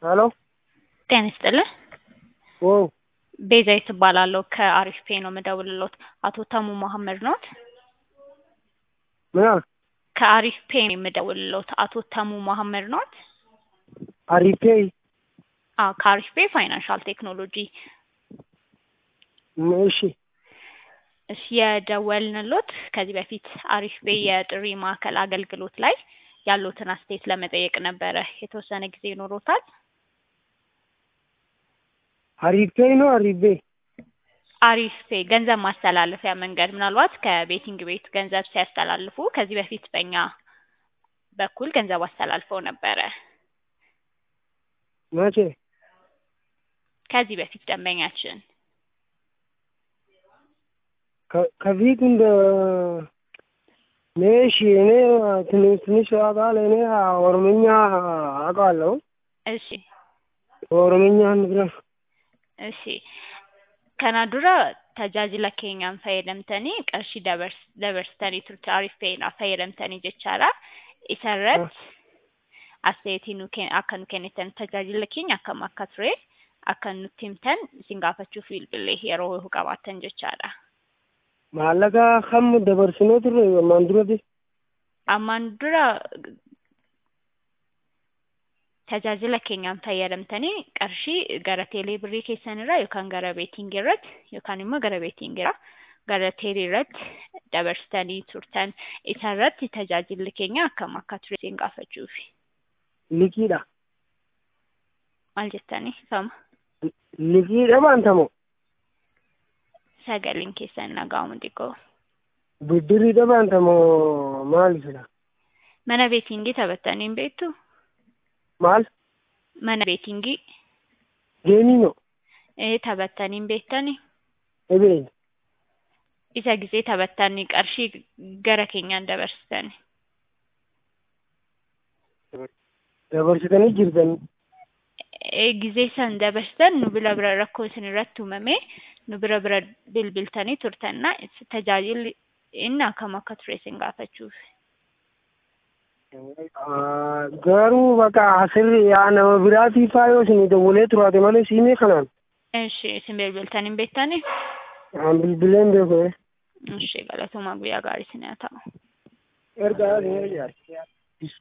ሄሎ ጤና ይስጥልኝ። ኦ ቤዛዊት እባላለሁ ከአሪፍ ፔ ነው የምደውልልዎት። አቶ ተሙ መሀመድ ነዎት? ምን አልክ? ከአሪፍ ፔ ነው የምደውልልዎት። አቶ ተሙ መሀመድ ነዎት? አሪፌ አዎ፣ ከአሪፍ ፔ ፋይናንሻል ቴክኖሎጂ። እሺ እሺ፣ የደወልንልዎት ከዚህ በፊት አሪፍ ፔ የጥሪ ማዕከል አገልግሎት ላይ ያሉትን አስተያየት ለመጠየቅ ነበረ። የተወሰነ ጊዜ ይኖሮታል? አሪፌ ነው አሪፌ አሪፍ ፔ ገንዘብ ማስተላለፊያ መንገድ፣ ምናልባት ከቤቲንግ ቤት ገንዘብ ሲያስተላልፉ ከዚህ በፊት በእኛ በኩል ገንዘብ አስተላልፈው ነበረ። መቼ? ከዚህ በፊት ደንበኛችን ከፊት እንደ እሺ፣ እኔ ትንሽ አውቃለሁ። እኔ ኦሮምኛ አውቃለሁ። እሺ ኦሮምኛ ንግረፍ እሺ ከናዱራ tajaajila keenyaan fayyadamtanii qarshii dabarsitanii turte Arif Pay'n fayyadamtanii jechaadha. Isarratti asxeetii akka nu kennitan tajaajila keenya akkam akka ture akka nutti himtan isin gaafachuuf bilbilee yeroo qabaattan jechaadha. maallaqa kam dabarsinee turre ammaan duratti? Ammaan dura tajaajila keenyaan fayyadamtanii qarshii gara teelee birrii keessanirraa yookaan gara beetingii irratti yookaan immoo gara beetingiirraa gara teelee irratti dabarsitanii turtan. Isarratti tajaajilli keenya akkam akka ture isin gaafachuuf. Liqiidha. Maal jettanii fama? Liqiidha baantamoo? Sagaleen keessan nagaamu xiqqoo. Biddiriidha baantamoo maal jedha? Mana beetingii taphattanii hin beektuu? Maal? Mana beetingii. Geemino. Taphattanii hin beektanii? Ebeen. Isa gisee taphattanii qarshii gara keenyaan dabarsitanii. Dabarsitanii jirtanii. Gisee san dabarsitan nu bira rakkoo isin irratti uumame nu bira bilbiltanii turtanna tajaajilli inni akkam akka ture isin gaafachuuf. Garuu bakka asirri nama biraatii faayoo isin dawwalee turaate malee siimee kanaan. Eshi isin bilbiltanii hin beektanii? Bilbileen beeku. Eshi galatoomaa guyyaa gaarii isin haa ta'u. Ergaa